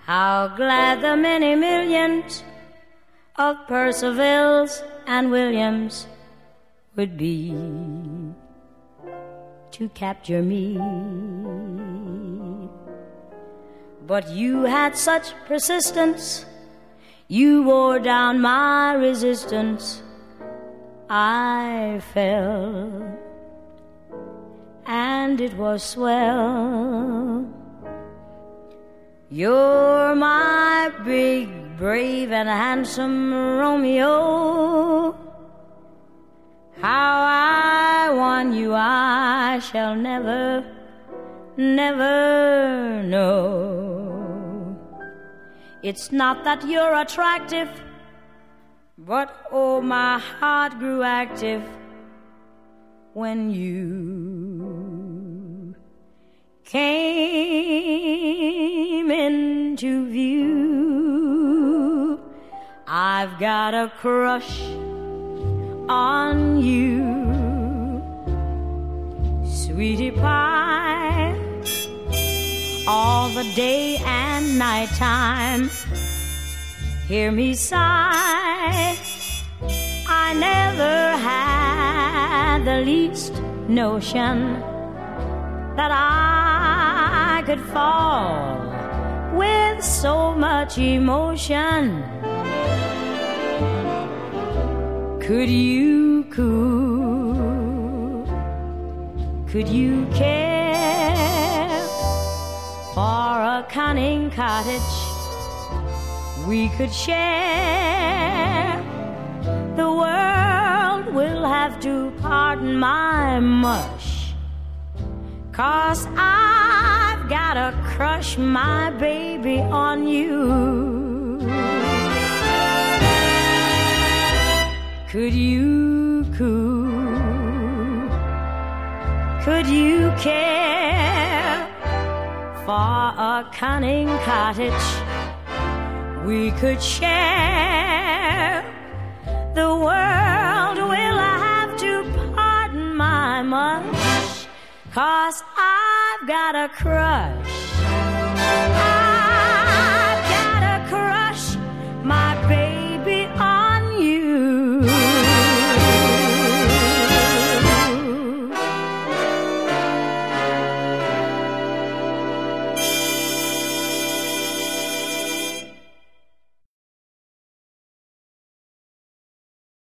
How glad the many millions of Percivals and Williams would be to capture me. But you had such persistence, you wore down my resistance. I fell, and it was swell. You're my big, brave, and handsome Romeo. How I won you I shall never, never know. It's not that you're attractive, but oh, my heart grew active when you came into view. I've got a crush on you, sweetie pie, all the day and night time. Hear me sigh, I never had the least notion that I could fall with so much emotion. Could you care for a cunning cottage we could share? The world will have to pardon my mush, 'cause I've got a crush, my baby, on you. Could you care for a cunning cottage we could share? The world will have to pardon my mush, 'cause I've got a crush